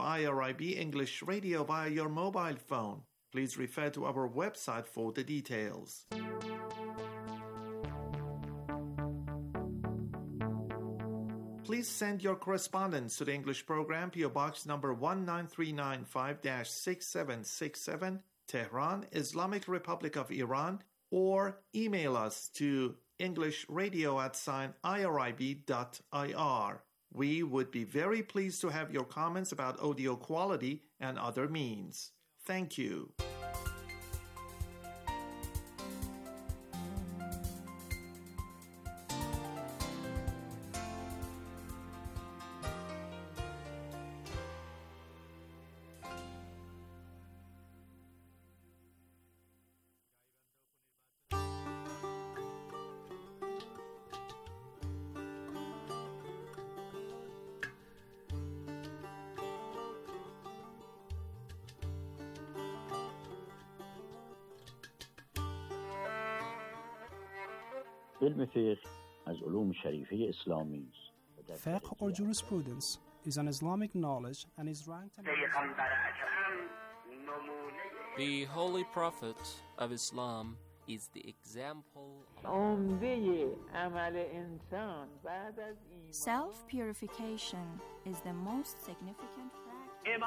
IRIB English Radio via your mobile phone. Please refer to our website for the details. Please send your correspondence to the English program, PO Box number 19395-6767, Tehran, Islamic Republic of Iran, or email us to englishradio@irib.ir. We would be very pleased to have your comments about audio quality and other means. Thank you. علم فقه از علوم شریفه اسلامی است. Fiqh or jurisprudence is an Islamic knowledge and is ranked The Holy Prophet of Islam is the example. Self-purification is the most significant practice.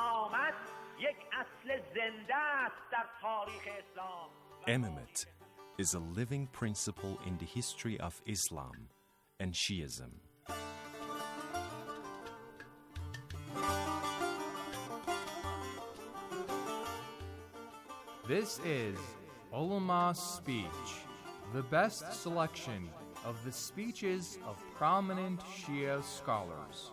Imamate is a living principle in the history of Islam and Shiism. This is Ulama Speech, the best selection of the speeches of prominent Shia scholars.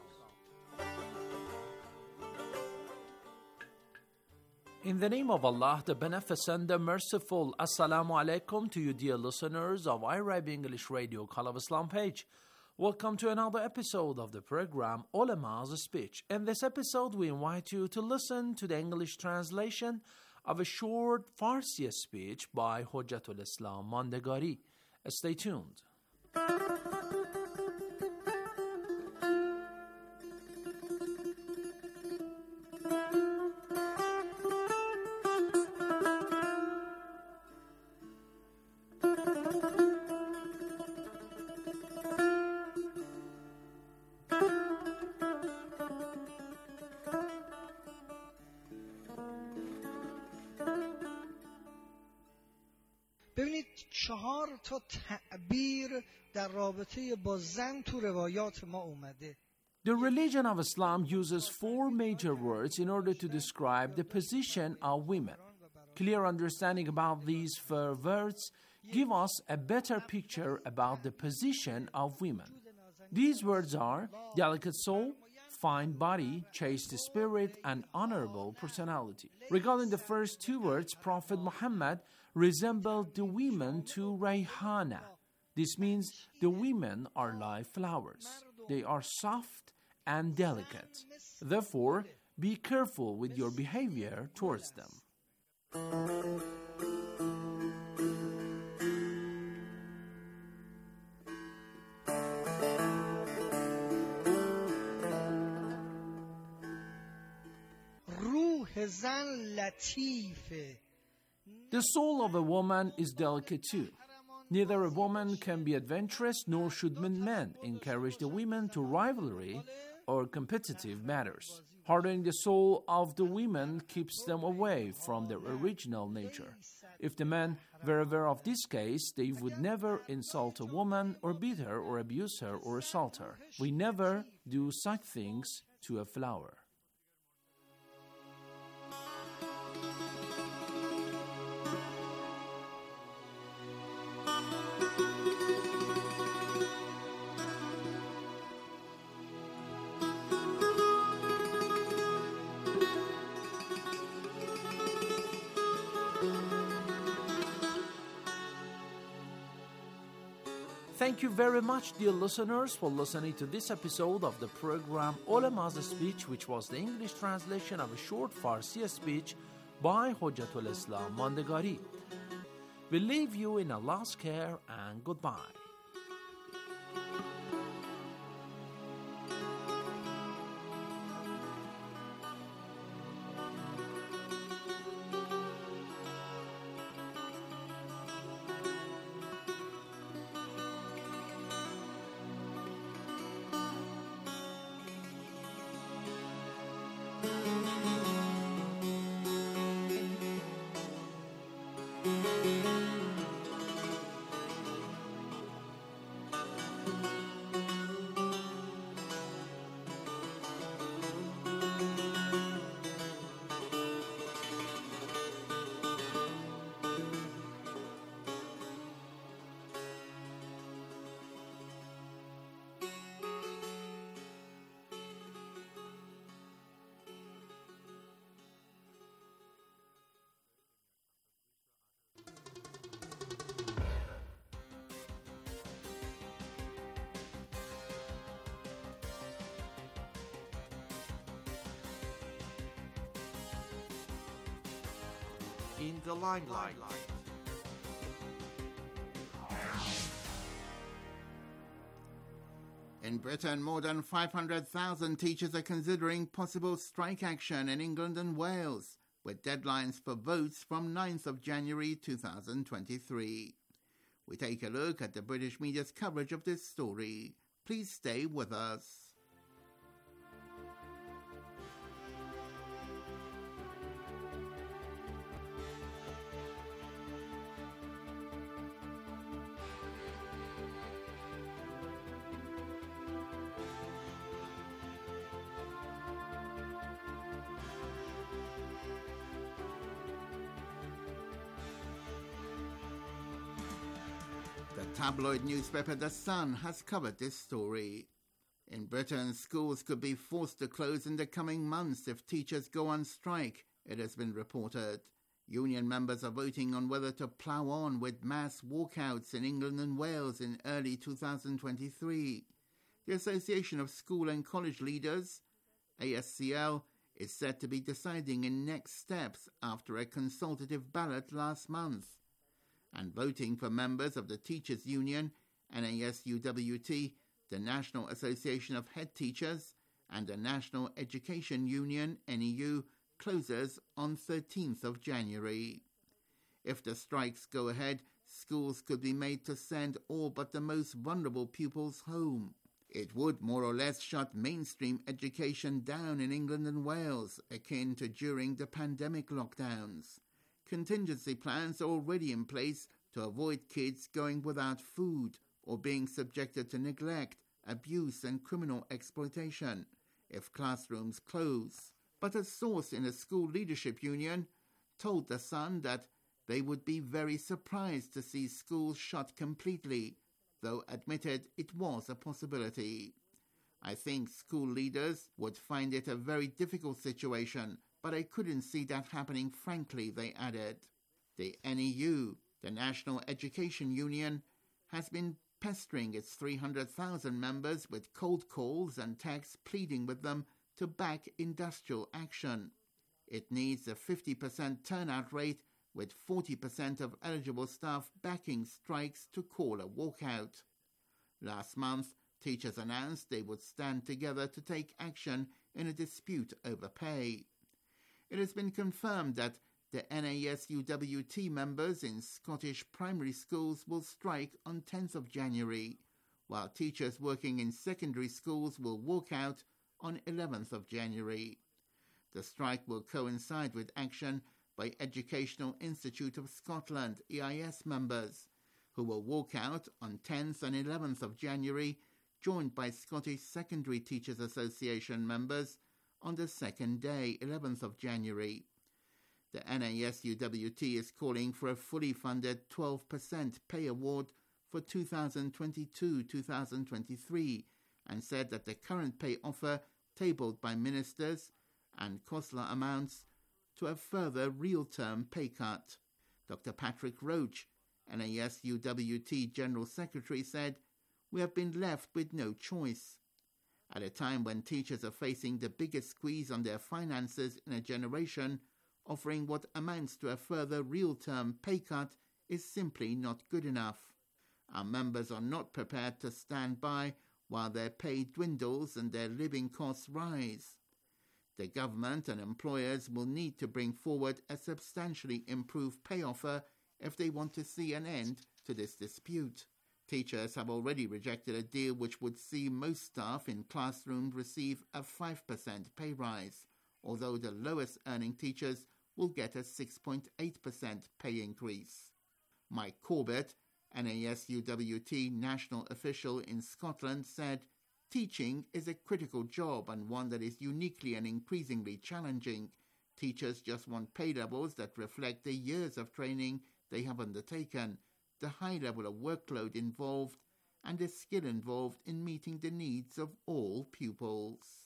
In the name of Allah, the Beneficent, the Merciful, Assalamu alaikum to you dear listeners of IRIB English Radio Call of Islam page. Welcome to another episode of the program Ulama's Speech. In this episode, we invite you to listen to the English translation of a short Farsi speech by Hujjatul Islam Mandegari. Stay tuned. ببینید 4 تا تعبیر در رابطه با زن تو روایات ما اومده. The religion of Islam uses 4 major words in order to describe the position of women. Clear understanding about these 4 words give us a better picture about the position of women. These words are delicate soul, fine body, chaste spirit, and honorable personality. Regarding the first 2 words, Prophet Muhammad resembled the women to Rayhana. This means the women are like flowers. They are soft and delicate. Therefore, be careful with your behavior towards them. روح زن لطیفه. The soul of a woman is delicate too. Neither a woman can be adventurous, nor should men encourage the women to rivalry or competitive matters. Hardening the soul of the women keeps them away from their original nature. If the men were aware of this case, they would never insult a woman or beat her or abuse her or assault her. We never do such things to a flower. Thank you very much, dear listeners, for listening to this episode of the program Ulama's Speech, which was the English translation of a short Farsi speech by Hujjatul Islam Mandegari. We leave you in Allah's care and goodbye. in the limelight. In Britain, more than 500,000 teachers are considering possible strike action in England and Wales, with deadlines for votes from 9th of January 2023. We take a look at the British media's coverage of this story. Please stay with us. The tabloid newspaper The Sun has covered this story. In Britain, schools could be forced to close in the coming months if teachers go on strike, it has been reported. Union members are voting on whether to plough on with mass walkouts in England and Wales in early 2023. The Association of School and College Leaders, ASCL, is said to be deciding in next steps after a consultative ballot last month. And voting for members of the Teachers Union, NASUWT, the National Association of Head Teachers, and the National Education Union, NEU, closes on 13th of January. If the strikes go ahead, schools could be made to send all but the most vulnerable pupils home. It would more or less shut mainstream education down in England and Wales, akin to during the pandemic lockdowns. Contingency plans are already in place to avoid kids going without food or being subjected to neglect, abuse and criminal exploitation if classrooms close. But a source in a school leadership union told The Sun that they would be very surprised to see schools shut completely, though admitted it was a possibility. I think school leaders would find it a very difficult situation, but I couldn't see that happening frankly, they added. The NEU, the National Education Union, has been pestering its 300,000 members with cold calls and texts pleading with them to back industrial action. It needs a 50% turnout rate with 40% of eligible staff backing strikes to call a walkout. Last month, teachers announced they would stand together to take action in a dispute over pay. It has been confirmed that the NASUWT members in Scottish primary schools will strike on 10th of January, while teachers working in secondary schools will walk out on 11th of January. The strike will coincide with action by Educational Institute of Scotland, EIS members, who will walk out on 10th and 11th of January, joined by Scottish Secondary Teachers Association members on the second day, 11th of January. The NASUWT is calling for a fully funded 12% pay award for 2022-2023 and said that the current pay offer tabled by ministers and COSLA amounts to a further real-term pay cut. Dr. Patrick Roach, NASUWT General Secretary, said, "We have been left with no choice. At a time when teachers are facing the biggest squeeze on their finances in a generation, offering what amounts to a further real-term pay cut is simply not good enough. Our members are not prepared to stand by while their pay dwindles and their living costs rise. The government and employers will need to bring forward a substantially improved pay offer if they want to see an end to this dispute." Teachers have already rejected a deal which would see most staff in classrooms receive a 5% pay rise, although the lowest earning teachers will get a 6.8% pay increase. Mike Corbett, NASUWT national official in Scotland, said, "Teaching is a critical job and one that is uniquely and increasingly challenging. Teachers just want pay levels that reflect the years of training they have undertaken, the high level of workload involved, and the skill involved in meeting the needs of all pupils."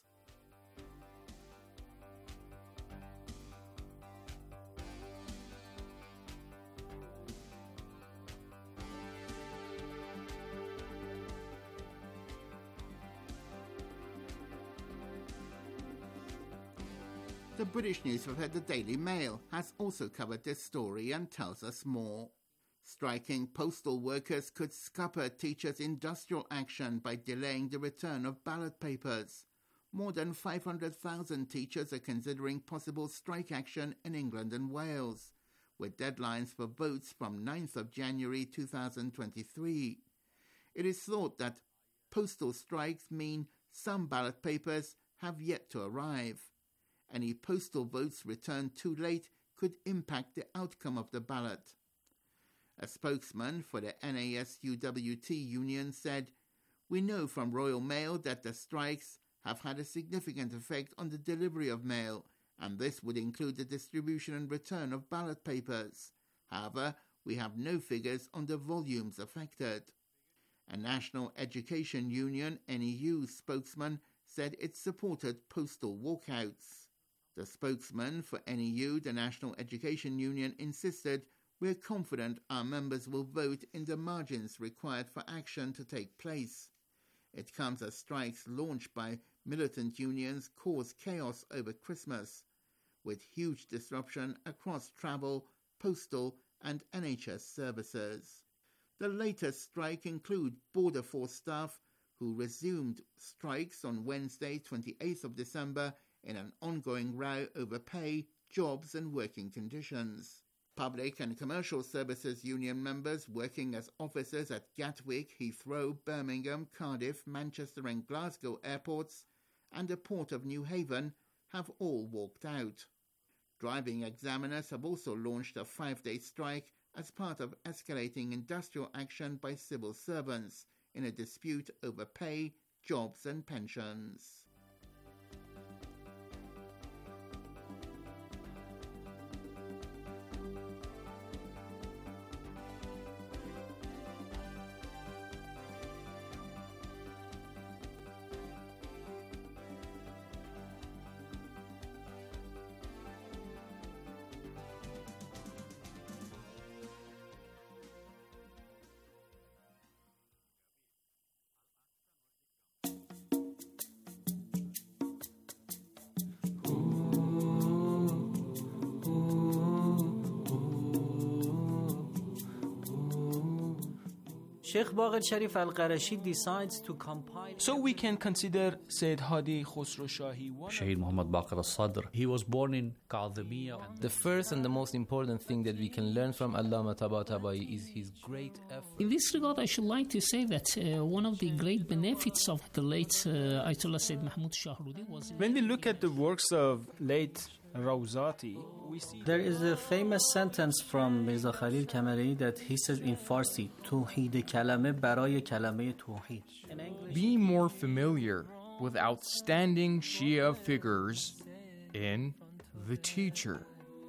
The British newspaper The Daily Mail has also covered this story and tells us more. Striking postal workers could scupper teachers' industrial action by delaying the return of ballot papers. More than 500,000 teachers are considering possible strike action in England and Wales, with deadlines for votes from 9th of January 2023. It is thought that postal strikes mean some ballot papers have yet to arrive. Any postal votes returned too late could impact the outcome of the ballot. A spokesman for the NASUWT union said, "We know from Royal Mail that the strikes have had a significant effect on the delivery of mail, and this would include the distribution and return of ballot papers. However, we have no figures on the volumes affected." A National Education Union NEU spokesman said it supported postal walkouts. The spokesman for NEU, the National Education Union, insisted, "We're confident our members will vote in the margins required for action to take place." It comes as strikes launched by militant unions cause chaos over Christmas, with huge disruption across travel, postal and NHS services. The latest strike include Border Force staff who resumed strikes on Wednesday, 28th of December, in an ongoing row over pay, jobs and working conditions. Public and Commercial Services Union members working as officers at Gatwick, Heathrow, Birmingham, Cardiff, Manchester and Glasgow airports and the Port of New Haven have all walked out. Driving examiners have also launched a 5-day strike as part of escalating industrial action by civil servants in a dispute over pay, jobs and pensions. Sheikh Baqir Sharif Al-Qarashi decides to compile. So we can consider Sayyid Hadi Khosrow Shahi. Shaheed Muhammad Baqir al-Sadr. He was born in Kadhimiya. The first and the most important thing that we can learn from Allama Tabatabai is his great effort. In this regard, I should like to say that one of the great benefits of the late Ayatollah Sayyid Mahmud Shahrudi was... When we look at the works of late Rawzati, we see... There is a famous sentence from Mirza Khalil Kamari that he says in Farsi, Tawheed kalame baraye kalame tawheed. Be more familiar with outstanding Shia figures in The Teacher.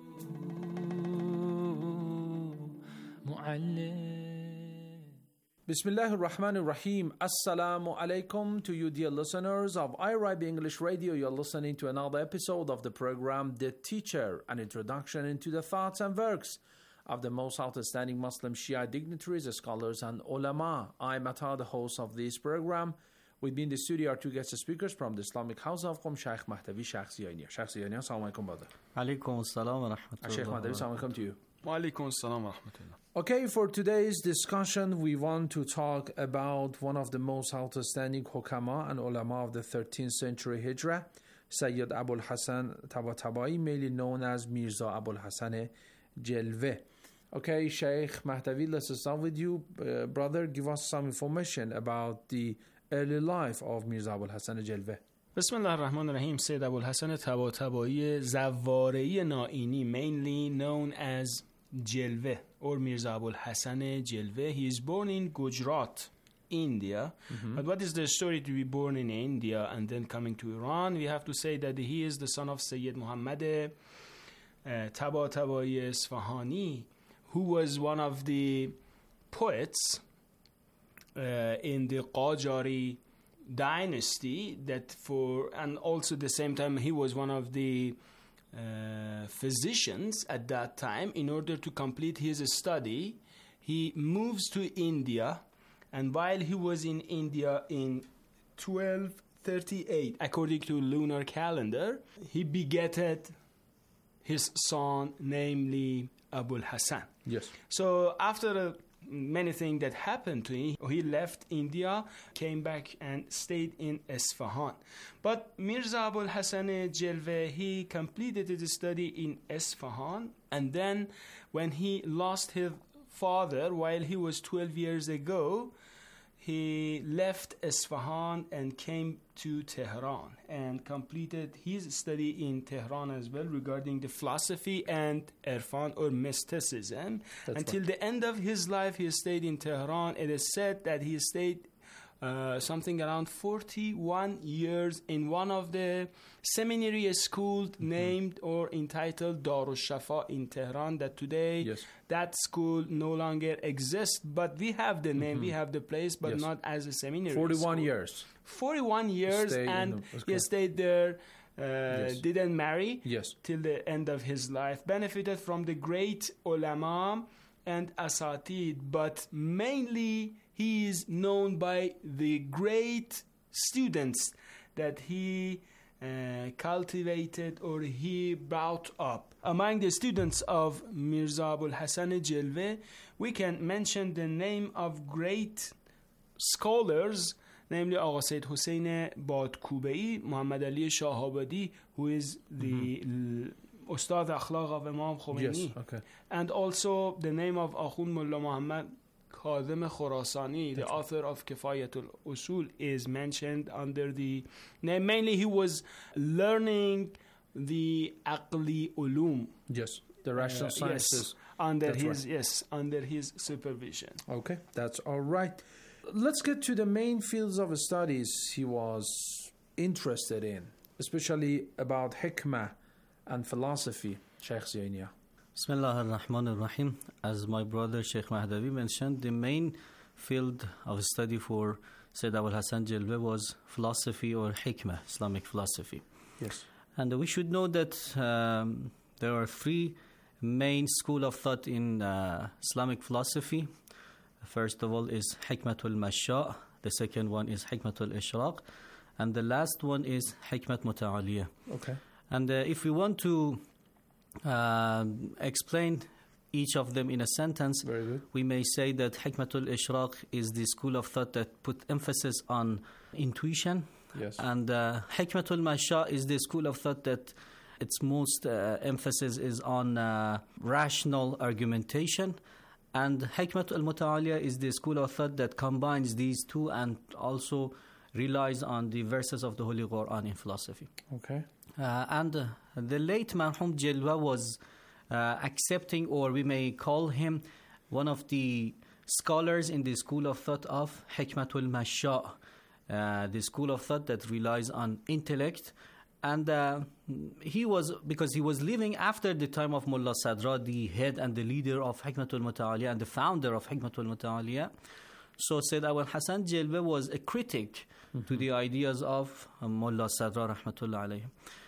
Bismillahir Rahmanir Rahim. Assalamu alaikum to you, dear listeners of IRIB English Radio. You're listening to another episode of the program The Teacher, an introduction into the thoughts and works of the most outstanding Muslim Shia dignitaries, scholars, and ulama. I'm Atta, the host of this program. With me in the studio are two guest speakers from the Islamic House of Qom, Sheikh Mahdavi, Sheikh Ziyani. Sheikh Ziyani, assalamu alaikum, brother. Alaikum assalam wa rahmatullah. Sheikh Mahdavi, assalamu alaikum to you. Wa alaikum assalam wa rahmatullah. Okay, for today's discussion, we want to talk about one of the most outstanding hukama and ulama of the 13th century Hijrah, Sayyid Abul Hasan Tabatabai, mainly known as Mirza Abul Hasan Jalveh. Okay, Sheikh Mahdavi, let's start with you. Brother, give us some information about the early life of Mirza Abul Hasan Jalveh. بسم الله الرحمن الرحیم. Sayyid Abul Hasan Tabatabai Zawwari Naini, mainly known as Jalveh or Mirza Abul Hasan Jalveh. He is born in Gujarat, India. But what is the story to be born in India and then coming to Iran? We have to say that he is the son of Sayyid Muhammad Tabatabai Isfahani, who was one of the poets in the Qajari dynasty, and also at the same time he was one of the physicians at that time. In order to complete his study, he moves to India, and while he was in India in 1238 according to lunar calendar, he begetted his son, namely Abul Hassan. Yes. So after many things that happened to him, he left India, came back and stayed in Isfahan. But Mirza Abul Hassan Jalve, he completed his study in Isfahan, and then when he lost his father while he was 12 years ago, he left Isfahan and came to Tehran and completed his study in Tehran as well regarding the philosophy and Irfan or mysticism. Until the end of his life, he stayed in Tehran. It is said that he stayed something around 41 years in one of the seminary schools named or entitled Darushafa in Tehran, that today that school no longer exists, but we have the name, we have the place, but not as a seminary 41 school. years. 41 years, and he stayed there, didn't marry till the end of his life, benefited from the great ulama and asatid, but mainly he is known by the great students that he cultivated or he brought up. Among the students of Mirza Abul Hassan Jalve, we can mention the name of great scholars, namely Agha Sayyid Hussein Badkubei, Muhammad Ali Shahabadi, who is the Ustad Akhlaq of Imam Khomeini, and also the name of Akhund Mullah Muhammad Kazim Khurasani, the author of Kifayatul Usul, is mentioned under the name. Mainly he was learning the Aqli Ulum. The rational sciences. Under his supervision. Okay, that's all right. Let's get to the main fields of studies he was interested in, especially about hikmah and philosophy, Sheikh Zainia. Bismillah ar-Rahman ar-Rahim. As my brother Sheikh Mahdavi mentioned, the main field of study for Sayyid Abul Hassan Jalve was philosophy or hikmah, Islamic philosophy. Yes. And we should know that there are three main school of thought in Islamic philosophy. First of all is Hikmatul Masha', the second one is Hikmatul Ishraq, and the last one is Hikmat Muta'aliyah. Okay. And if we want to explain each of them in a sentence, we may say that Hikmatul Ishraq is the school of thought that put emphasis on intuition. Yes. And Hikmatul Masha' is the school of thought that its most emphasis is on rational argumentation. And Hikmatul Muta'aliyah is the school of thought that combines these two and also relies on the verses of the Holy Quran in philosophy. Okay. And the late Marhum Jalve was accepting, or we may call him one of the scholars in the school of thought of Hikmatul Masha', the school of thought that relies on intellect. And because he was living after the time of Mullah Sadra, the head and the leader of Hikmatul Muta'aliyah and the founder of Hikmatul Muta'aliyah. So Sayyid Abul Hassan Jalve was a critic to the ideas of Mullah Sadra rahmatullah alayhi.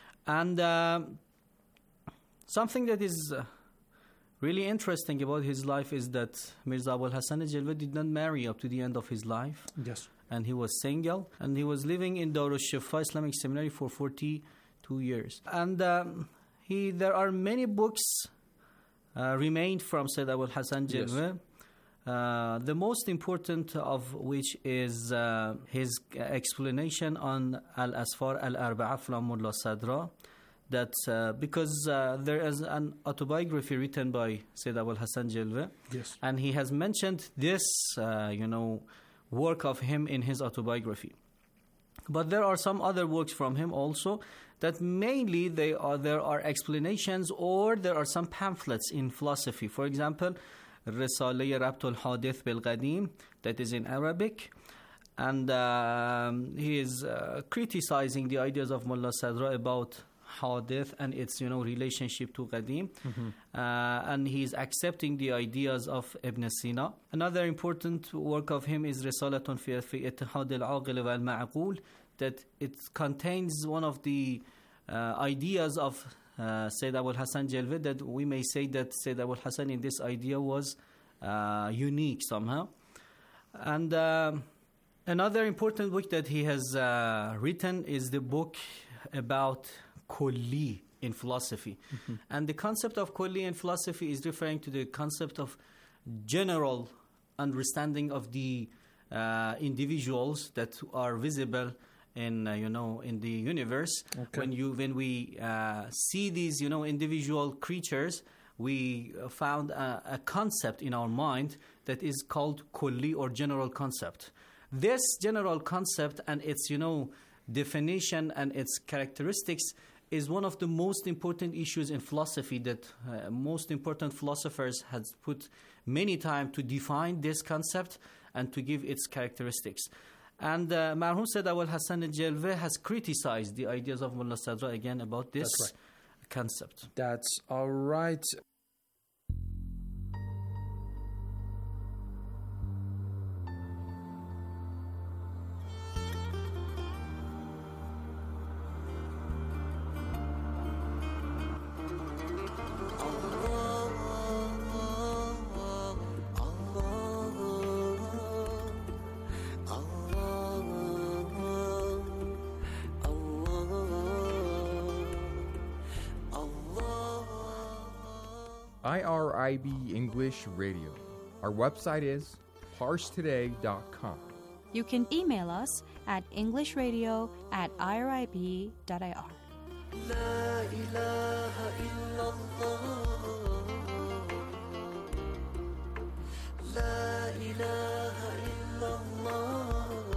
And something that is really interesting about his life is that Mirza Abul Hassan Jalve did not marry up to the end of his life. Yes. And he was single, and he was living in Darushafa Islamic Seminary for 42 years. And there are many books remained from Sayyid Abul Hassan Jalve. The most important of which is his explanation on Al-Asfar Al-Arba'a from Mullah Sadra, that because there is an autobiography written by Sayyid Abul Hassan Jalve, and he has mentioned this, work of him in his autobiography. But there are some other works from him also that mainly there are explanations, or there are some pamphlets in philosophy. For example, Risale Rabtul Hadith bil Qadim, that is in Arabic, and he is criticizing the ideas of Mullah Sadra about Hadith and its relationship to Qadim, and he is accepting the ideas of Ibn Sina. Another important work of him is Risalatun fi Ittihad al-Aqil wal-Ma'qul, that it contains one of the ideas of Sayyid Abul Hassan Jalve, that we may say that Sayyid Abul Hassan in this idea was unique somehow. And another important book that he has written is the book about Kulli in philosophy. And the concept of kulli in philosophy is referring to the concept of general understanding of the individuals that are visible in in the universe. When we see these individual creatures, we found a concept in our mind that is called kulli, or general concept. This general concept and its definition and its characteristics is one of the most important issues in philosophy that most important philosophers have put many time to define this concept and to give its characteristics. And Marhum Sayyid Abul Hasan al-Jalveh has criticized the ideas of Mullah Sadra again about this concept. That's all right. IRIB English Radio. Our website is parstoday.com. You can email us at englishradio@irib.ir. La ilaha illallah. La ilaha illallah.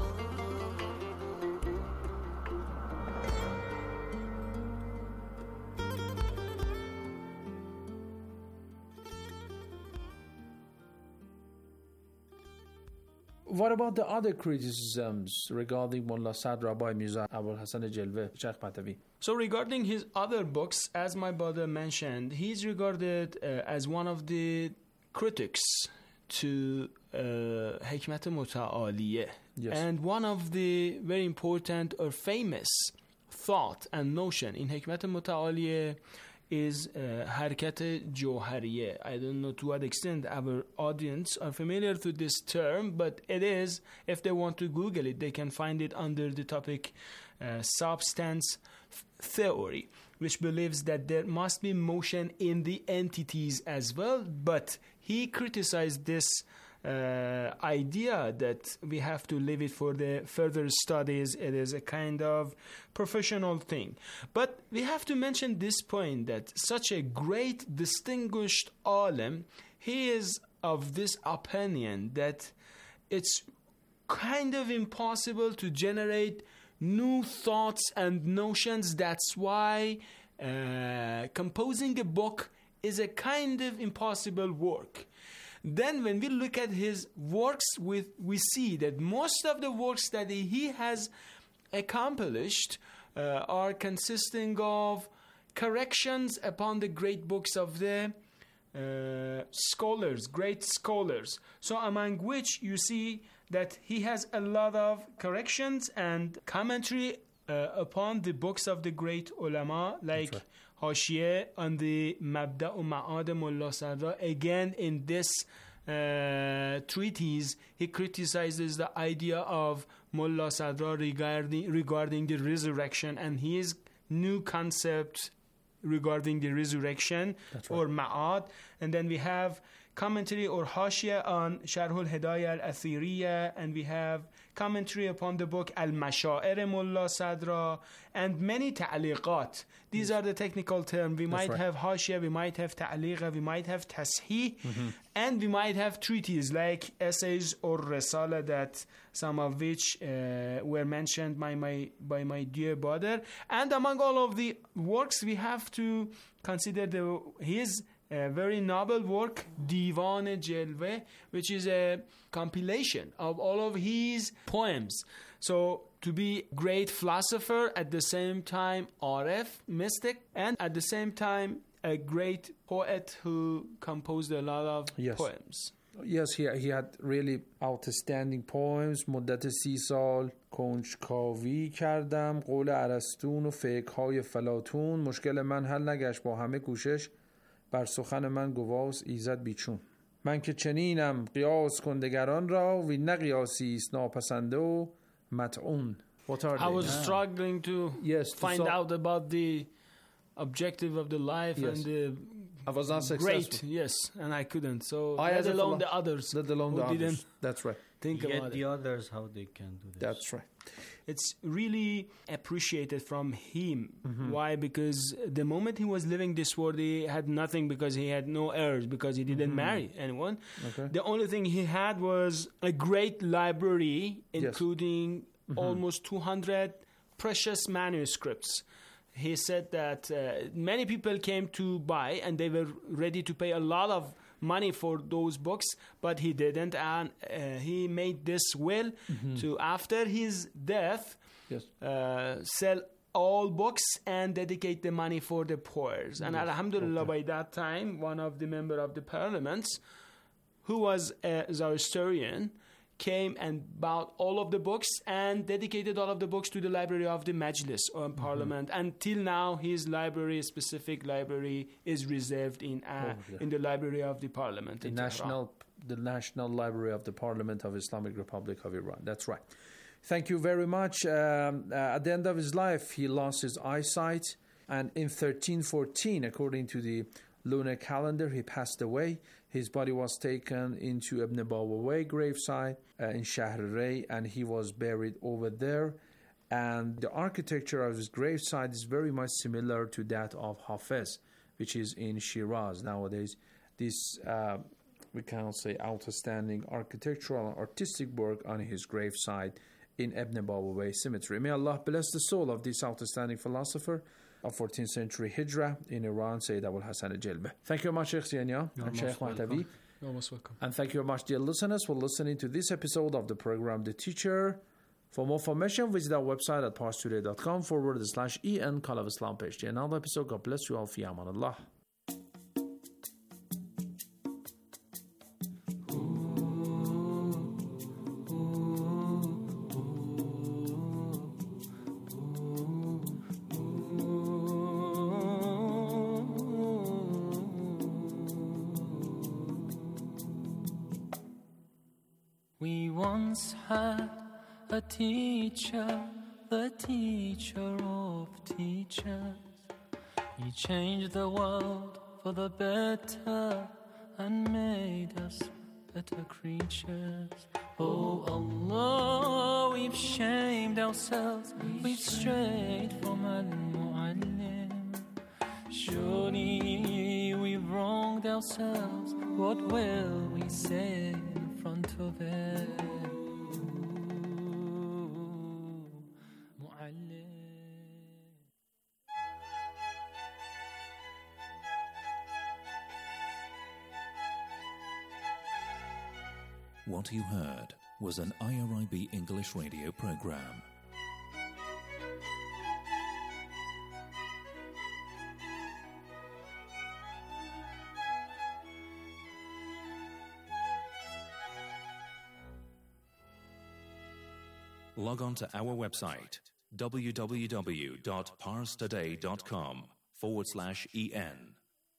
What about the other criticisms regarding Mullah Sadra by Mirza Abul Hasan al-Jalveh, Sheikh Pahtavi? So regarding his other books, as my brother mentioned, he's regarded as one of the critics to Hikmat Muta'aliyah. Yes. And one of the very important or famous thought and notion in Hikmat Muta'aliyah is Harkat Johariye. I don't know to what extent our audience are familiar to this term, but it is, if they want to Google it, they can find it under the topic substance theory, which believes that there must be motion in the entities as well, but he criticized this idea that we have to leave it for the further studies. It is a kind of professional thing. But we have to mention this point that such a great, distinguished alim, he is of this opinion that it's kind of impossible to generate new thoughts and notions. That's why composing a book is a kind of impossible work. Then when we look at his works, we see that most of the works that he has accomplished are consisting of corrections upon the great books of the scholars, great scholars. So among which you see that he has a lot of corrections and commentary upon the books of the great ulama, like Hashiyeh on the Mabda' Ma'ad Mullah Sadra. Again, in this treatise, he criticizes the idea of Mullah Sadra regarding the resurrection and his new concept regarding the resurrection or Ma'ad. And then we have commentary or Hashiyah on Sharh al-Hidayah al-Athiriyah, and we have commentary upon the book Al-Mashair Mullah Sadra, and many ta'liqat. These are the technical terms. We might have Hashiyah, we might have ta'liqa, we might have tashih, and we might have treatises like essays or risala, that some of which were mentioned by my dear brother. And among all of the works, we have to consider his very noble work, Diwan-e-Jalveh, which is a compilation of all of his poems. So to be great philosopher, at the same time Arif, mystic, and at the same time a great poet who composed a lot of poems. Yes, he had really outstanding poems. مدت 30 سال کنجکاوی کردم، قول ارسطو و فقه‌های فلاطون، مشکل من حل نگشت با همه کوشش، بر سخن من گواست ایزد بیچون. من که چنینم قیاس کندگران را، وی نه قیاسی است ناپسنده و مطعون. I was struggling to find out about the objective of the life Yes. and I was not great, successful. yes, and I couldn't. So Let let alone the others Let alone who the others. didn't That's right. think Yet about the it. others, how they can do this. That's right. It's really appreciated from him. Mhm. Why? Because the moment he was living this world, he had nothing because he had no heirs, because he didn't marry anyone. Okay. The only thing he had was a great library, including almost 200 precious manuscripts. He said that many people came to buy and they were ready to pay a lot of money for those books, but he didn't, and he made this will to, after his death, sell all books and dedicate the money for the poor. And alhamdulillah, by that time, one of the member of the parliaments, who was a Zoroastrian, came and bought all of the books and dedicated all of the books to the library of the Majlis or Parliament. Until now, his library, specific library, is reserved in the library of the Parliament. The National Library of the Parliament of Islamic Republic of Iran. That's right. Thank you very much. At the end of his life, he lost his eyesight, and in 1314, according to the lunar calendar, he passed away. His body was taken into Ibn Bawaway gravesite in Shahr Ray, and he was buried over there. And the architecture of his gravesite is very much similar to that of Hafez, which is in Shiraz nowadays. This, we cannot say, outstanding architectural and artistic work on his gravesite in Ibn Bawaway cemetery. May Allah bless the soul of this outstanding philosopher of 14th century Hijrah in Iran, Sayyid Abul Hasan al-Jalbeh. Thank you very much, Sheikh Ziania and Sheikh Mahtabi. You're most welcome. And thank you very much, dear listeners, for listening to this episode of the program The Teacher. For more information, visit our website at parstoday.com/en Call of Islam page. To another episode, God bless you all. Fi aman Allah. We once had a teacher, the teacher of teachers. He changed the world for the better and made us better creatures. Oh Allah, we've shamed ourselves, we've strayed from Al-Mu'allim. Surely we've wronged ourselves, what will we say in front of it? What you heard was an IRIB English radio program. Log on to our website www.parstoday.com/en.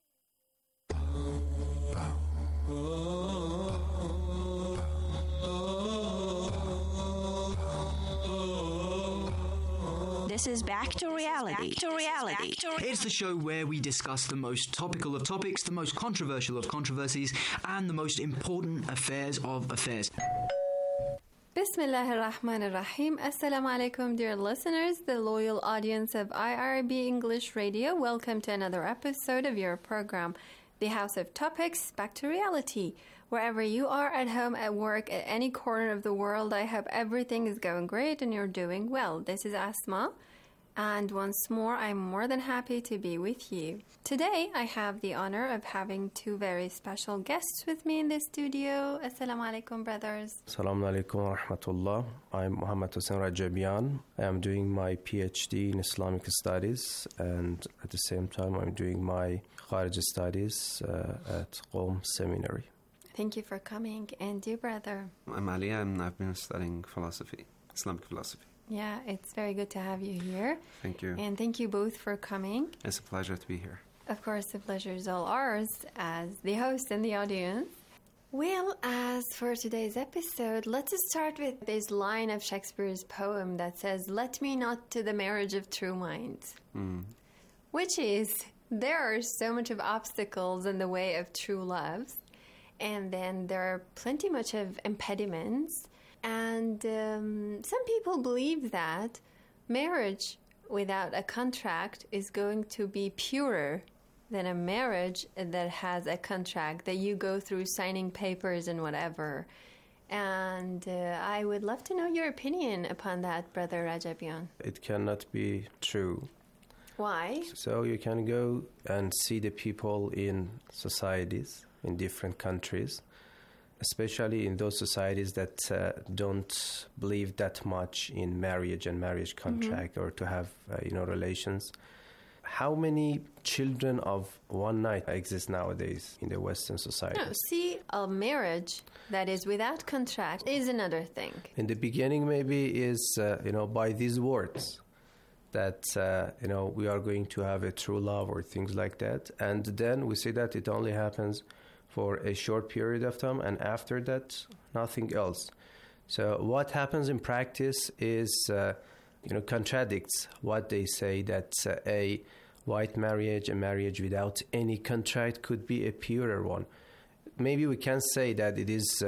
This is Back to Reality. It's the show where we discuss the most topical of topics, the most controversial of controversies, and the most important affairs of affairs. Bismillah ar-Rahman ar-Rahim. Assalamu alaikum, dear listeners, the loyal audience of IRB English Radio. Welcome to another episode of your program, The House of Topics, Back to Reality. Wherever you are, at home, at work, at any corner of the world, I hope everything is going great and you're doing well. This is Asma, and once more, I'm more than happy to be with you. Today, I have the honor of having two very special guests with me in the studio. Assalamu alaikum, brothers. Assalamu alaikum wa rahmatullah. I'm Muhammad Hussein Rajabian. I am doing my PhD in Islamic Studies, and at the same time, I'm doing my Kharij Studies at Qom Seminary. Thank you for coming. And you, brother? I'm Ali, and I've been studying philosophy, Islamic philosophy. Yeah, it's very good to have you here. Thank you. And thank you both for coming. It's a pleasure to be here. Of course, the pleasure is all ours as the host and the audience. Well, as for today's episode, let's start with this line of Shakespeare's poem that says, "Let me not to the marriage of true minds." which is there are so much of obstacles in the way of true loves, and then there are plenty much of impediments, and some people believe that marriage without a contract is going to be purer than a marriage that has a contract, that you go through signing papers and whatever. And I would love to know your opinion upon that, Brother Rajabian. It cannot be true. Why? So you can go and see the people in societies in different countries, especially in those societies that don't believe that much in marriage and marriage contract or to have relations. How many children of one night exist nowadays in the Western society? No, see, a marriage that is without contract is another thing. In the beginning, maybe is by these words that we are going to have a true love or things like that, and then we see that it only happens for a short period of time, and after that, nothing else. So what happens in practice is contradicts what they say, that a white marriage, a marriage without any contract, could be a purer one. Maybe we can say that it is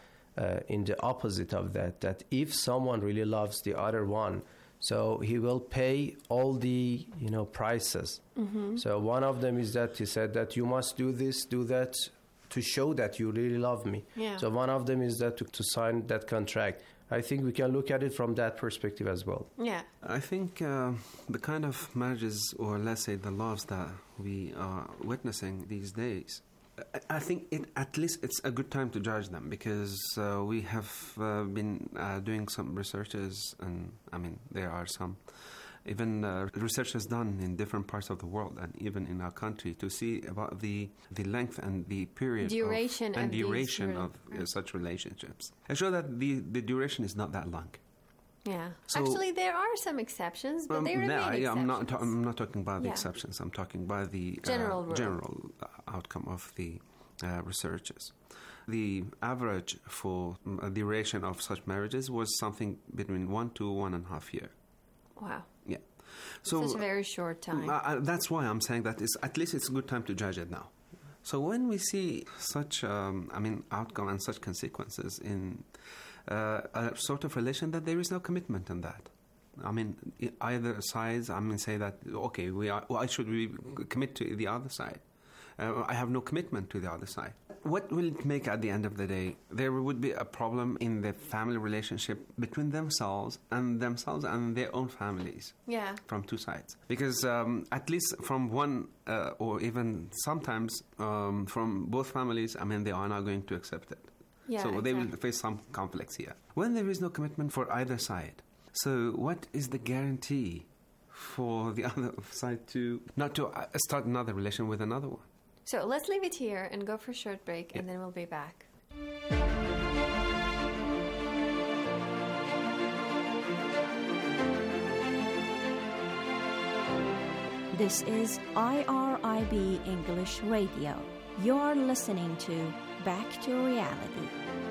in the opposite of that, that if someone really loves the other one, so he will pay all the prices. So one of them is that he said that you must do this, do that, to show that you really love me. Yeah. So one of them is that to sign that contract. I think we can look at it from that perspective as well. Yeah. I think the kind of marriages, or let's say the loves that we are witnessing these days, I think at least it's a good time to judge them, because we have been doing some researches, and I mean there are some even research is done in different parts of the world and even in our country to see about the length and the period duration of such relationships. I show that the duration is not that long. Yeah. So, actually, there are some exceptions, but they remain exceptions. I'm not talking about the exceptions. I'm talking about the general outcome of the researches. The average for a duration of such marriages was something between 1 to 1.5 years. Wow. Yeah. So such a very short time. That's why I'm saying that at least it's a good time to judge it now. So when we see such, outcome and such consequences in a sort of relation, that there is no commitment in that. I mean, either sides, say that, okay, why should we commit to the other side? I have no commitment to the other side. What will it make at the end of the day? There would be a problem in the family relationship between themselves and their own families. Yeah. From two sides. Because at least from one, or even sometimes from both families, they are not going to accept it. Yeah, so they will face some conflicts here. When there is no commitment for either side, so what is the guarantee for the other side to not to start another relation with another one? So let's leave it here and go for a short break, and then we'll be back. This is IRIB English Radio. You're listening to Back to Reality.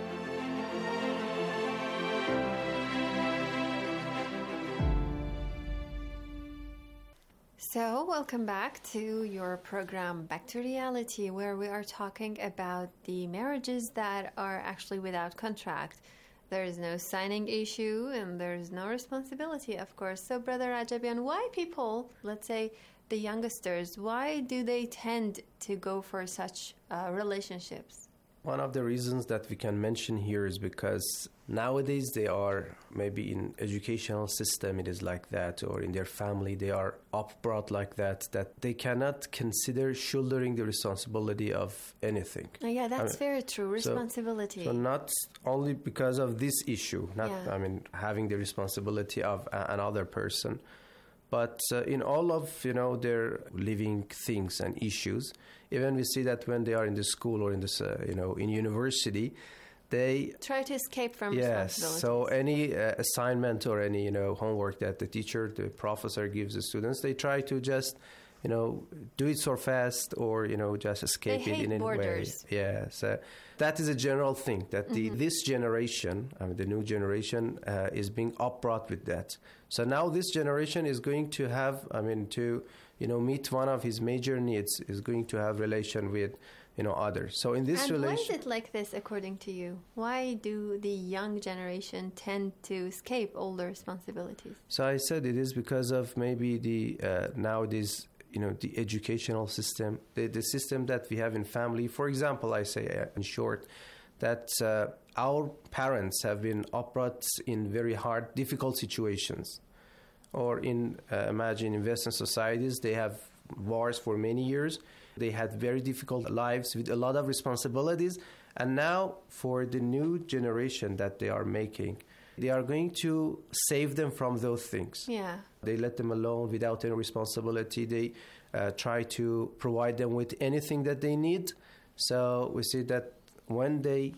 So, welcome back to your program Back to Reality, where we are talking about the marriages that are actually without contract. There is no signing issue and there is no responsibility, of course. So, Brother Rajabian, why people, let's say the youngsters, why do they tend to go for such relationships? One of the reasons that we can mention here is because nowadays they are, maybe in educational system it is like that, or in their family they are brought like that they cannot consider shouldering the responsibility of anything. Yeah, that's very true. Responsibility. So not only because of this issue, having the responsibility of another person, but in all of their living things and issues. Even we see that when they are in the school or in this in university, they try to escape from responsibility. So any assignment or any homework that the professor gives the students, they try to just do it so fast or, just escape it in any borders. way. Yeah, so that is a general thing that this generation, the new generation, is being upbrought with that. So now this generation is going to have, to meet one of his major needs is going to have relation with others. So in this relation, why is it like this according to you? Why do the young generation tend to escape all the responsibilities? So I said it is because of maybe the nowadays the educational system, the system that we have in family. For example, I say in short that our parents have been brought in very hard, difficult situations. Or imagine in Western societies, they have wars for many years. They had very difficult lives with a lot of responsibilities. And now for the new generation that they are making, they are going to save them from those things. Yeah. They let them alone without any responsibility. They try to provide them with anything that they need. So we see that when they,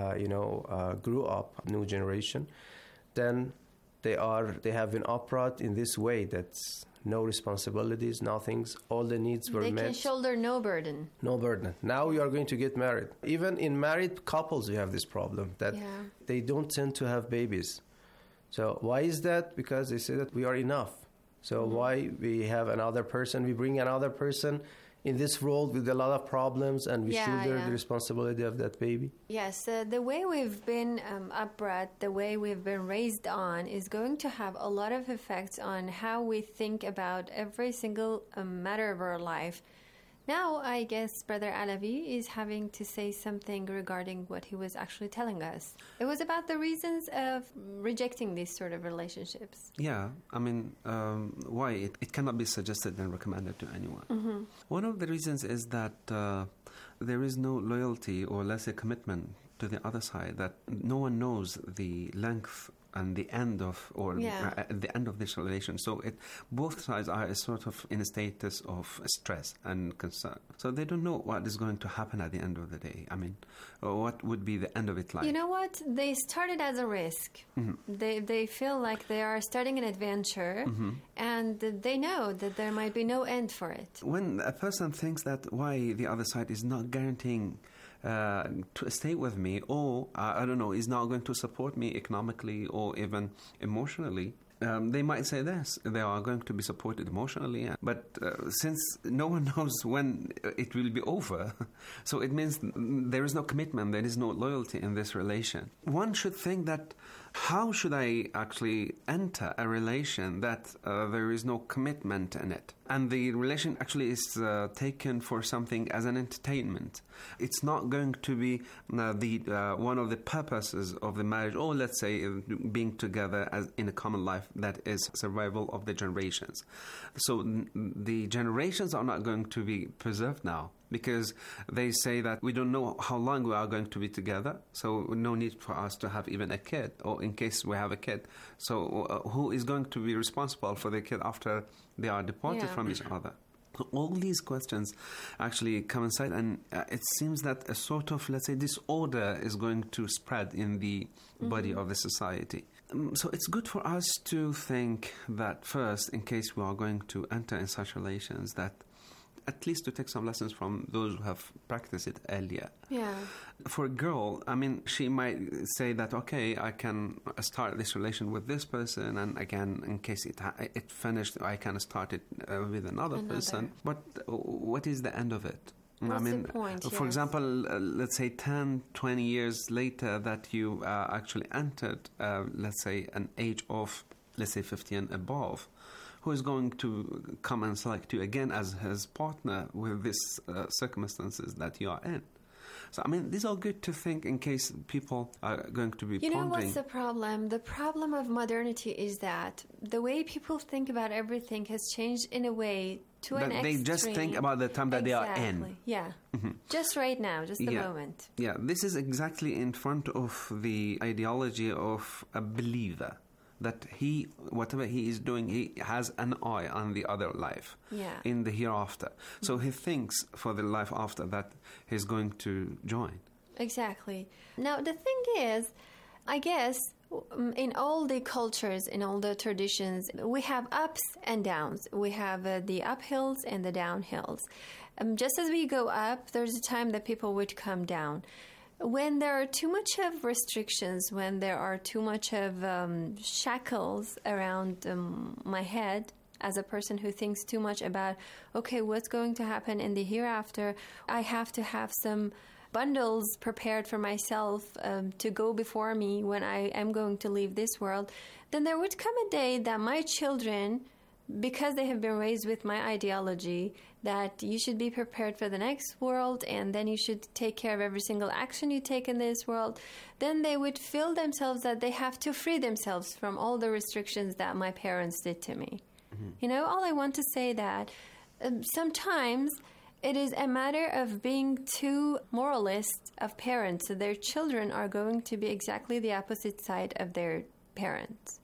grew up, new generation, then they have been brought in this way that's no responsibilities, nothings, all the needs were met. They can shoulder no burden. No burden. Now you are going to get married. Even in married couples, you have this problem that they don't tend to have babies. So why is that? Because they say that we are enough. So why we have another person, we bring another person in this world with a lot of problems and we shoulder the responsibility of that baby? Yes, the way we've been upbrought, the way we've been raised on is going to have a lot of effects on how we think about every single matter of our life. Now, I guess Brother Alavi is having to say something regarding what he was actually telling us. It was about the reasons of rejecting these sort of relationships. Yeah, why? It cannot be suggested and recommended to anyone. Mm-hmm. One of the reasons is that there is no loyalty or, let's say, commitment to the other side, that no one knows the length and the end of, the end of this relation. So both sides are sort of in a status of stress and concern. So they don't know what is going to happen at the end of the day. What would be the end of it like? You know what? They started as a risk. Mm-hmm. They feel like they are starting an adventure, and they know that there might be no end for it. When a person thinks that why the other side is not guaranteeing to stay with me, or is not going to support me economically or even emotionally, they might say this. They are going to be supported emotionally, but since no one knows when it will be over, so it means there is no commitment, there is no loyalty in this relation. One should think that, how should I actually enter a relation that there is no commitment in it? And the relation actually is taken for something as an entertainment. It's not going to be one of the purposes of the marriage, or let's say being together as in a common life, that is survival of the generations. So the generations are not going to be preserved now, because they say that we don't know how long we are going to be together, so no need for us to have even a kid, or in case we have a kid. So who is going to be responsible for the kid after they are departed from each other? All these questions actually coincide, and it seems that a sort of, let's say, disorder is going to spread in the body of the society. So it's good for us to think that first, in case we are going to enter in such relations, that at least to take some lessons from those who have practiced it earlier. Yeah. For a girl, she might say that, okay, I can start this relation with this person, and again, in case it finished, I can start it with another person. But what is the end of it? What's the point? For example, let's say 10, 20 years later that you actually entered, let's say, an age of, let's say, 50 and above, who is going to come and select you again as his partner with these circumstances that you are in? So, these are good to think in case people are going to be pondering. You know what's the problem? The problem of modernity is that the way people think about everything has changed in a way to an extreme. They just think about the time that they are in. Yeah. Mm-hmm. Just right now, just the moment. Yeah, this is exactly in front of the ideology of a believer, that whatever he is doing, he has an eye on the other life, in the hereafter. So he thinks for the life after that he's going to join. Exactly. Now, the thing is, I guess in all the cultures, in all the traditions, we have ups and downs. We have the uphills and the downhills. Just as we go up, there's a time that people would come down. When there are too much of restrictions, when there are too much of shackles around my head, as a person who thinks too much about, okay, what's going to happen in the hereafter, I have to have some bundles prepared for myself to go before me when I am going to leave this world, then there would come a day that my children, because they have been raised with my ideology that you should be prepared for the next world and then you should take care of every single action you take in this world, then they would feel themselves that they have to free themselves from all the restrictions that my parents did to me. You know, all I want to say that sometimes it is a matter of being too moralist of parents. So their children are going to be exactly the opposite side of their parents.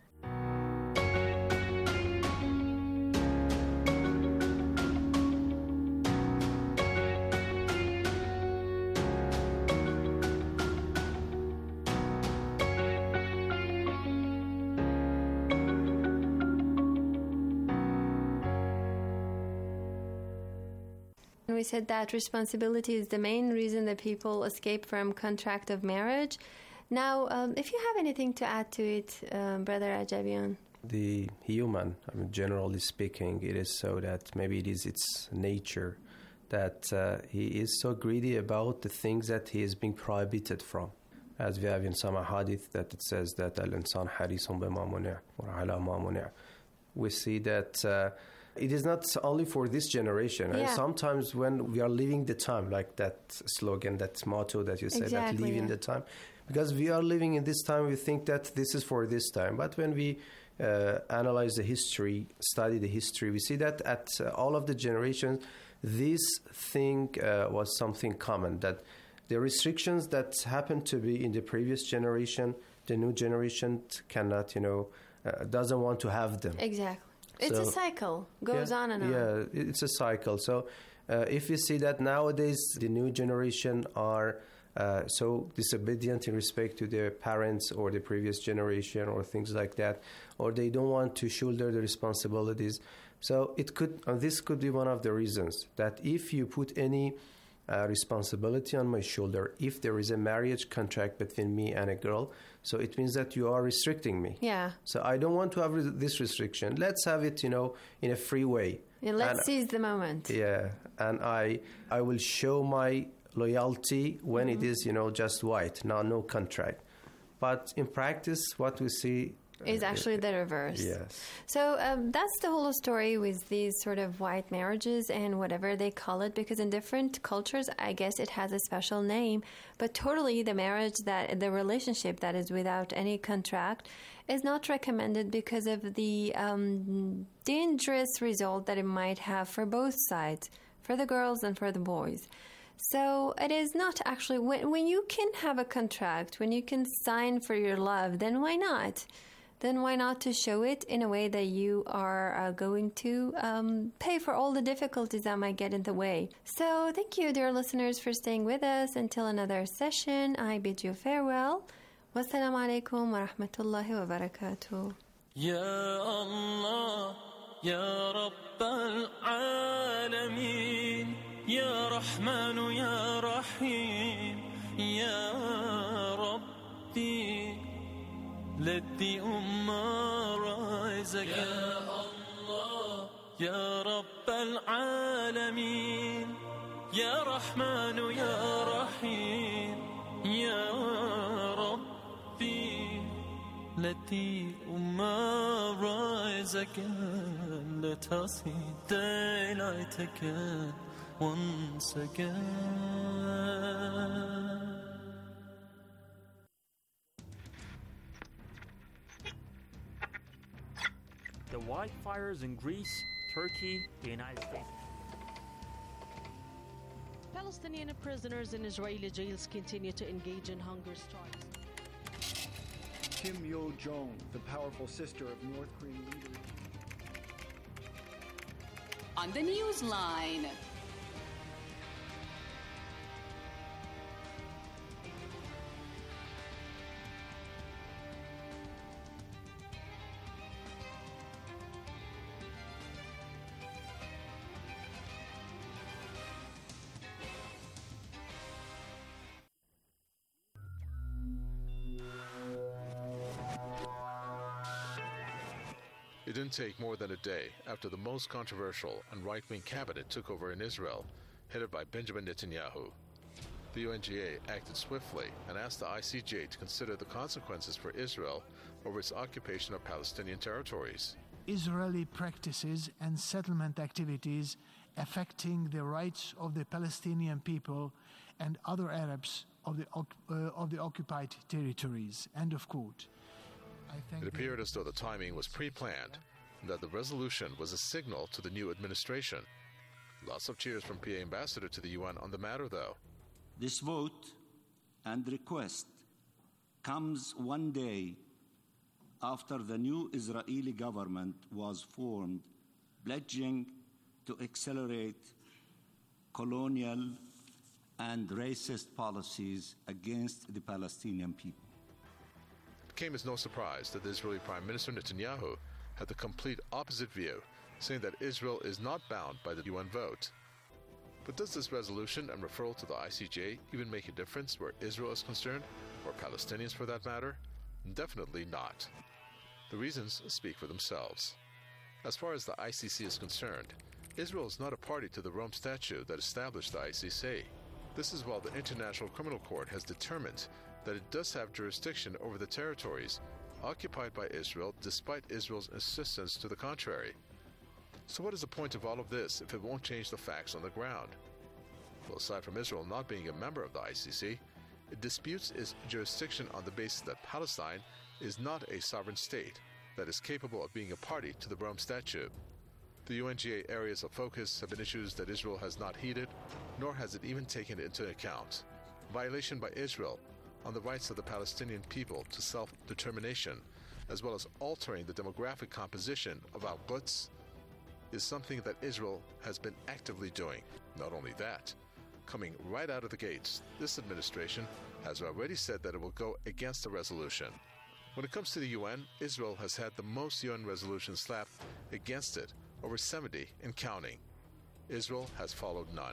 We said that responsibility is the main reason that people escape from contract of marriage. Now, if you have anything to add to it, Brother Rajabian. The human, generally speaking, it is so that maybe it is its nature that he is so greedy about the things that he is being prohibited from. As we have in some hadith that it says that al-insan harisun bima muni' wa ala ma muni'. We see that it is not only for this generation. Yeah. Sometimes when we are living the time, like that slogan, that motto that you say, exactly, that live in the time. Because we are living in this time, we think that this is for this time. But when we analyze the history, study the history, we see that at all of the generations, this thing was something common, that the restrictions that happened to be in the previous generation, the new generation cannot, doesn't want to have them. Exactly. It's a cycle. Goes on and on. Yeah, it's a cycle. So if you see that nowadays the new generation are so disobedient in respect to their parents or the previous generation or things like that, or they don't want to shoulder the responsibilities. So this could be one of the reasons that if you put any responsibility on my shoulder, if there is a marriage contract between me and a girl, so it means that you are restricting me. Yeah. So I don't want to have this restriction. Let's have it, in a free way. Yeah, let's seize the moment. Yeah, and I will show my loyalty when it is, just white, no contract. But in practice, what we see is actually the reverse. Yes. So that's the whole story with these sort of white marriages and whatever they call it, because in different cultures, I guess it has a special name. But totally the relationship that is without any contract is not recommended because of the dangerous result that it might have for both sides, for the girls and for the boys. So it is not actually, when you can have a contract, when you can sign for your love, then why not? Then why not to show it in a way that you are going to pay for all the difficulties that might get in the way. So thank you, dear listeners, for staying with us until another session. I bid you farewell. Wassalamu alaikum wa rahmatullahi wa barakatuh. Ya Allah, Ya Rabbal Alameen, Ya Rahmanu, Ya Rahim, Ya Rabbi. Let the Ummah rise again. Ya Allah, Ya Rabbal Alameen, Ya Rahmanu, Ya Rahim, Ya Rabbi. Let the Ummah rise again. Let us see daylight again, once again. The wildfires in Greece, Turkey, the United States. Palestinian prisoners in Israeli jails continue to engage in hunger strikes. Kim Yo-jong, the powerful sister of North Korean leader. On the Newsline. didn't take more than a day after the most controversial and right-wing cabinet took over in Israel, headed by Benjamin Netanyahu. The UNGA acted swiftly and asked the ICJ to consider the consequences for Israel over its occupation of Palestinian territories. Israeli practices and settlement activities affecting the rights of the Palestinian people and other Arabs of the occupied territories. End of quote. It appeared as though the timing was pre-planned and that the resolution was a signal to the new administration. Lots of cheers from PA ambassador to the UN on the matter, though. This vote and request comes one day after the new Israeli government was formed, pledging to accelerate colonial and racist policies against the Palestinian people. It came as no surprise that the Israeli Prime Minister Netanyahu had the complete opposite view, saying that Israel is not bound by the UN vote. But does this resolution and referral to the ICJ even make a difference where Israel is concerned, or Palestinians for that matter? Definitely not. The reasons speak for themselves. As far as the ICC is concerned, Israel is not a party to the Rome Statute that established the ICC. This is while the International Criminal Court has determined that it does have jurisdiction over the territories occupied by Israel despite Israel's insistence to the contrary. So what is the point of all of this if it won't change the facts on the ground? Well, aside from Israel not being a member of the ICC, it disputes its jurisdiction on the basis that Palestine is not a sovereign state that is capable of being a party to the Rome Statute. The UNGA areas of focus have been issues that Israel has not heeded, nor has it even taken into account. Violation by Israel on the rights of the Palestinian people to self-determination, as well as altering the demographic composition of Al-Quds, is something that Israel has been actively doing. Not only that, coming right out of the gates, this administration has already said that it will go against the resolution. When it comes to the UN, Israel has had the most UN resolutions slapped against it, over 70 and counting. Israel has followed none.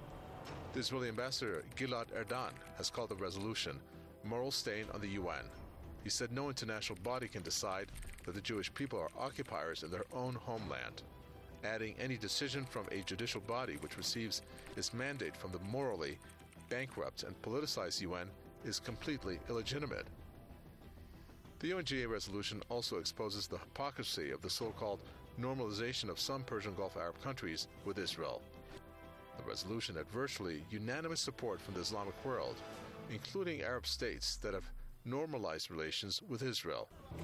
The Israeli ambassador Gilad Erdan has called the resolution a moral stain on the UN. He said no international body can decide that the Jewish people are occupiers in their own homeland, adding any decision from a judicial body which receives its mandate from the morally bankrupt and politicized UN is completely illegitimate. The UNGA resolution also exposes the hypocrisy of the so-called normalization of some Persian Gulf Arab countries with Israel. The resolution had virtually unanimous support from the Islamic world, including Arab states that have normalized relations with Israel.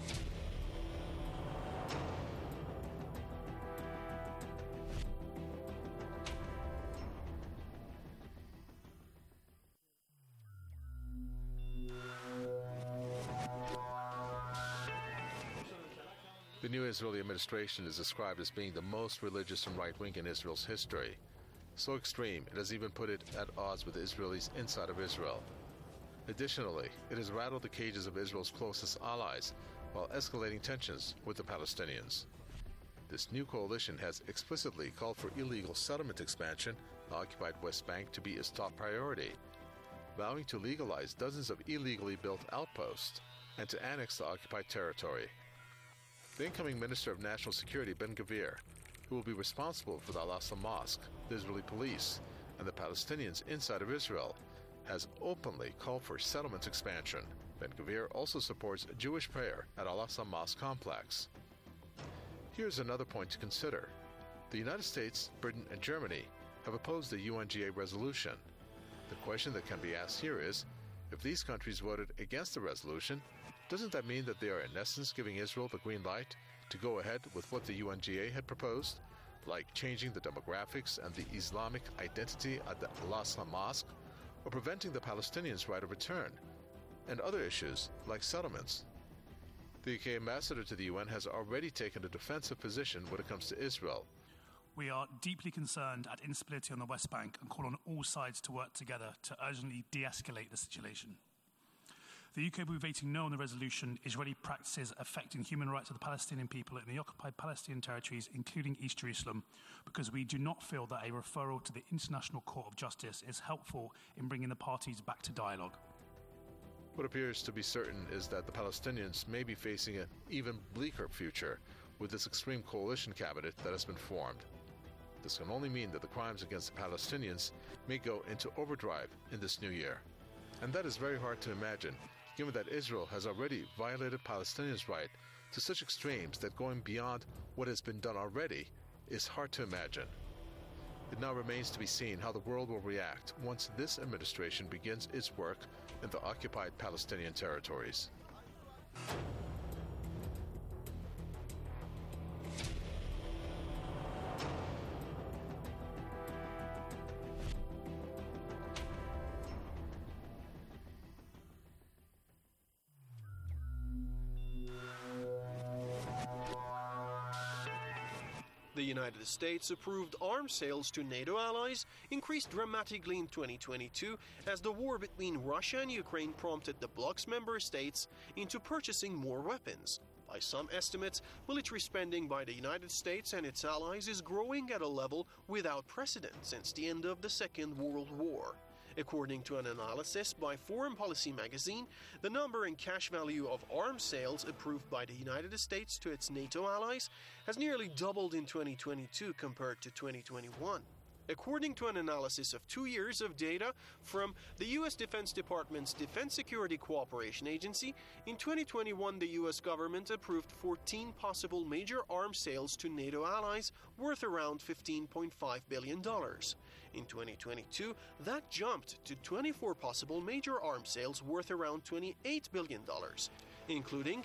The new Israeli administration is described as being the most religious and right-wing in Israel's history. So extreme, it has even put it at odds with the Israelis inside of Israel. Additionally, it has rattled the cages of Israel's closest allies while escalating tensions with the Palestinians. This new coalition has explicitly called for illegal settlement expansion in the occupied West Bank to be its top priority, vowing to legalize dozens of illegally built outposts and to annex the occupied territory. The incoming Minister of National Security, Ben-Gvir, who will be responsible for the Al-Aqsa Mosque, the Israeli police, and the Palestinians inside of Israel, has openly called for settlement expansion. Ben-Gvir also supports Jewish prayer at Al-Aqsa Mosque complex. Here's another point to consider. The United States, Britain, and Germany have opposed the UNGA resolution. The question that can be asked here is, if these countries voted against the resolution, doesn't that mean that they are in essence giving Israel the green light to go ahead with what the UNGA had proposed, like changing the demographics and the Islamic identity at the Al-Aqsa Mosque, or preventing the Palestinians' right of return, and other issues like settlements? The UK ambassador to the UN has already taken a defensive position when it comes to Israel. We are deeply concerned at instability on the West Bank and call on all sides to work together to urgently de-escalate the situation. The UK will be voting no on the resolution. Israeli practices affecting human rights of the Palestinian people in the occupied Palestinian territories, including East Jerusalem, because we do not feel that a referral to the International Court of Justice is helpful in bringing the parties back to dialogue. What appears to be certain is that the Palestinians may be facing an even bleaker future with this extreme coalition cabinet that has been formed. This can only mean that the crimes against the Palestinians may go into overdrive in this new year. And that is very hard to imagine, given that Israel has already violated Palestinians' right to such extremes that going beyond what has been done already is hard to imagine. It now remains to be seen how the world will react once this administration begins its work in the occupied Palestinian territories. The United States approved arms sales to NATO allies increased dramatically in 2022 as the war between Russia and Ukraine prompted the bloc's member states into purchasing more weapons. By some estimates, military spending by the United States and its allies is growing at a level without precedent since the end of the Second World War. According to an analysis by Foreign Policy magazine, the number and cash value of arms sales approved by the United States to its NATO allies has nearly doubled in 2022 compared to 2021. According to an analysis of 2 years of data from the U.S. Defense Department's Defense Security Cooperation Agency, in 2021 the U.S. government approved 14 possible major arms sales to NATO allies worth around $15.5 billion. In 2022, that jumped to 24 possible major arms sales worth around $28 billion, including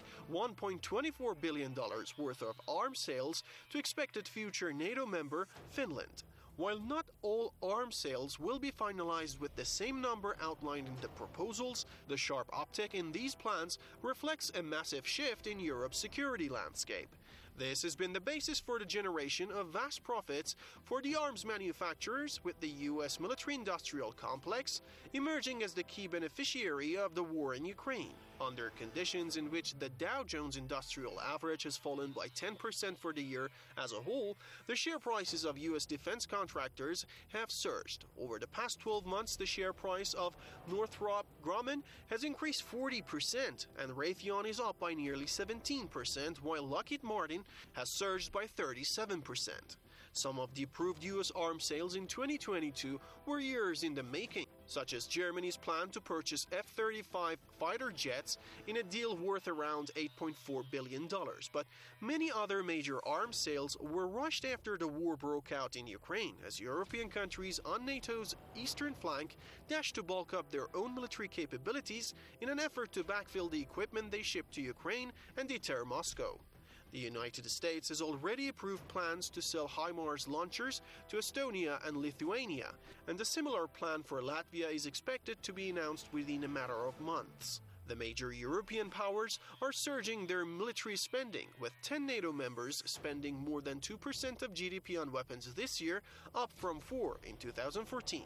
$1.24 billion worth of arms sales to expected future NATO member Finland. While not all arms sales will be finalized with the same number outlined in the proposals, the sharp uptick in these plans reflects a massive shift in Europe's security landscape. This has been the basis for the generation of vast profits for the arms manufacturers, with the U.S. military-industrial complex emerging as the key beneficiary of the war in Ukraine. Under conditions in which the Dow Jones Industrial Average has fallen by 10% for the year as a whole, the share prices of U.S. defense contractors have surged. Over the past 12 months, the share price of Northrop Grumman has increased 40%, and Raytheon is up by nearly 17%, while Lockheed Martin has surged by 37%. Some of the approved U.S. arms sales in 2022 were years in the making, such as Germany's plan to purchase F-35 fighter jets in a deal worth around $8.4 billion. But many other major arms sales were rushed after the war broke out in Ukraine, as European countries on NATO's eastern flank dashed to bulk up their own military capabilities in an effort to backfill the equipment they shipped to Ukraine and deter Moscow. The United States has already approved plans to sell HIMARS launchers to Estonia and Lithuania, and a similar plan for Latvia is expected to be announced within a matter of months. The major European powers are surging their military spending, with 10 NATO members spending more than 2% of GDP on weapons this year, up from 4% in 2014.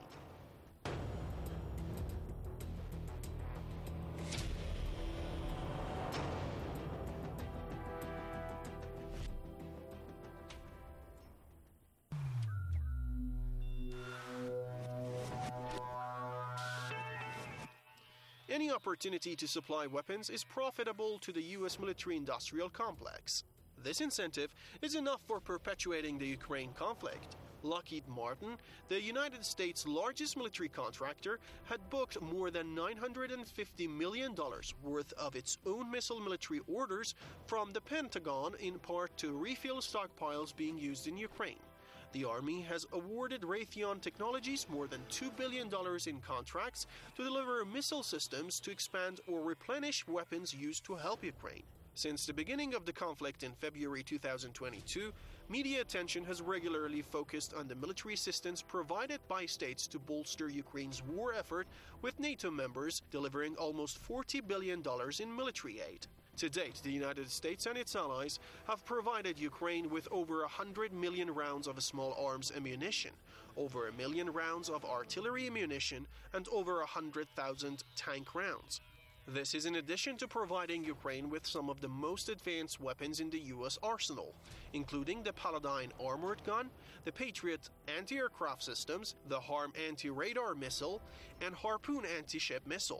Any opportunity to supply weapons is profitable to the U.S. military-industrial complex. This incentive is enough for perpetuating the Ukraine conflict. Lockheed Martin, the United States' largest military contractor, had booked more than $950 million worth of its own missile military orders from the Pentagon, in part to refill stockpiles being used in Ukraine. The Army has awarded Raytheon Technologies more than $2 billion in contracts to deliver missile systems to expand or replenish weapons used to help Ukraine. Since the beginning of the conflict in February 2022, media attention has regularly focused on the military assistance provided by states to bolster Ukraine's war effort, with NATO members delivering almost $40 billion in military aid. To date, the United States and its allies have provided Ukraine with over 100 million rounds of small arms ammunition, over 1 million rounds of artillery ammunition, and over 100,000 tank rounds. This is in addition to providing Ukraine with some of the most advanced weapons in the U.S. arsenal, including the Paladin armored gun, the Patriot anti-aircraft systems, the HARM anti-radar missile, and Harpoon anti-ship missile.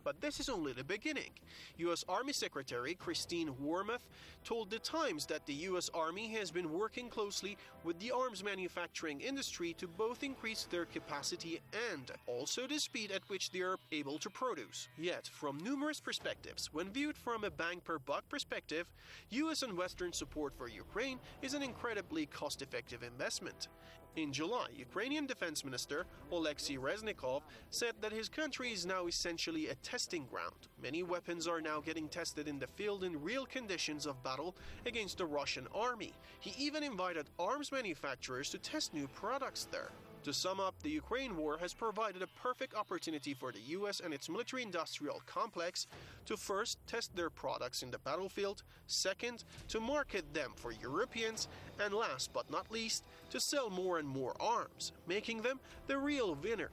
But this is only the beginning. U.S. Army Secretary Christine Wormuth told The Times that the U.S. Army has been working closely with the arms manufacturing industry to both increase their capacity and also the speed at which they are able to produce. Yet, from numerous perspectives, when viewed from a bang per buck perspective, U.S. and Western support for Ukraine is an incredibly cost-effective investment. In July, Ukrainian Defense Minister Oleksiy Reznikov said that his country is now essentially a testing ground. Many weapons are now getting tested in the field in real conditions of battle against the Russian army. He even invited arms manufacturers to test new products there. To sum up, the Ukraine war has provided a perfect opportunity for the US and its military-industrial complex to first test their products in the battlefield, second, to market them for Europeans, and last but not least, to sell more and more arms, making them the real winner.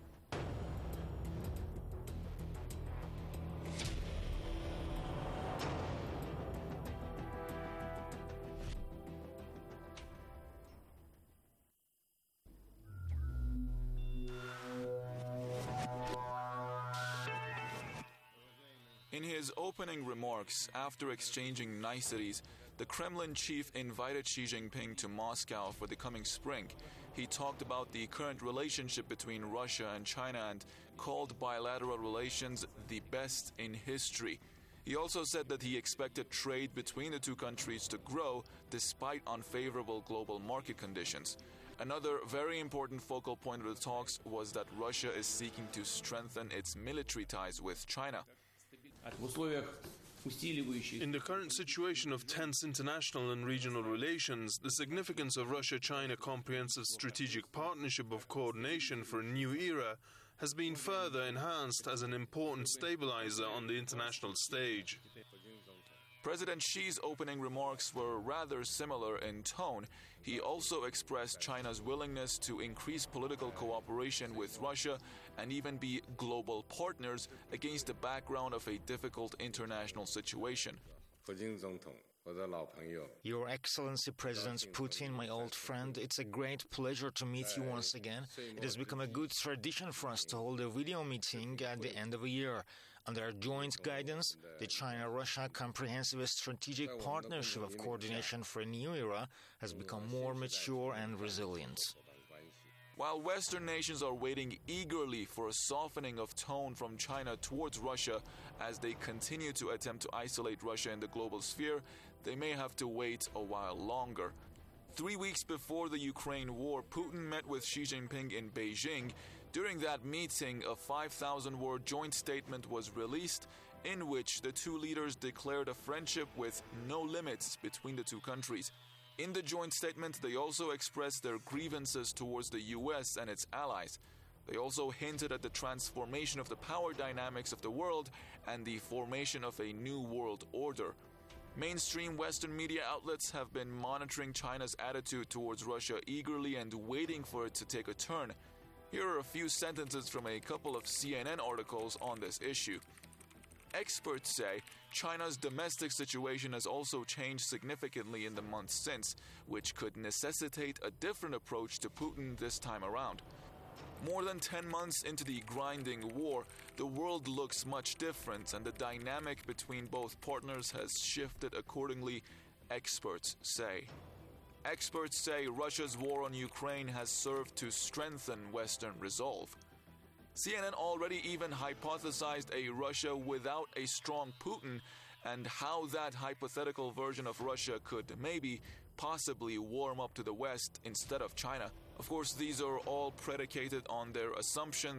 In his opening remarks, after exchanging niceties, the Kremlin chief invited Xi Jinping to Moscow for the coming spring. He talked about the current relationship between Russia and China and called bilateral relations the best in history. He also said that he expected trade between the two countries to grow despite unfavorable global market conditions. Another very important focal point of the talks was that Russia is seeking to strengthen its military ties with China. In the current situation of tense international and regional relations, the significance of Russia-China Comprehensive Strategic Partnership of Coordination for a new era has been further enhanced as an important stabilizer on the international stage. President Xi's opening remarks were rather similar in tone. He also expressed China's willingness to increase political cooperation with Russia and even be global partners against the background of a difficult international situation. Your Excellency President Putin, my old friend, it's a great pleasure to meet you once again. It has become a good tradition for us to hold a video meeting at the end of a year. Under our joint guidance, the China-Russia Comprehensive Strategic Partnership of Coordination for a New Era has become more mature and resilient. While Western nations are waiting eagerly for a softening of tone from China towards Russia as they continue to attempt to isolate Russia in the global sphere, they may have to wait a while longer. 3 weeks before the Ukraine war, Putin met with Xi Jinping in Beijing. During that meeting, a 5,000-word joint statement was released in which the two leaders declared a friendship with no limits between the two countries. In the joint statement, they also expressed their grievances towards the US and its allies. They also hinted at the transformation of the power dynamics of the world and the formation of a new world order. Mainstream Western media outlets have been monitoring China's attitude towards Russia eagerly and waiting for it to take a turn. Here are a few sentences from a couple of CNN articles on this issue. Experts say China's domestic situation has also changed significantly in the months since, which could necessitate a different approach to Putin this time around. More than 10 months into the grinding war, the world looks much different and the dynamic between both partners has shifted accordingly, experts say. Experts say Russia's war on Ukraine has served to strengthen Western resolve. CNN already even hypothesized a Russia without a strong Putin and how that hypothetical version of Russia could possibly warm up to the West instead of China. Of course, these are all predicated on their assumption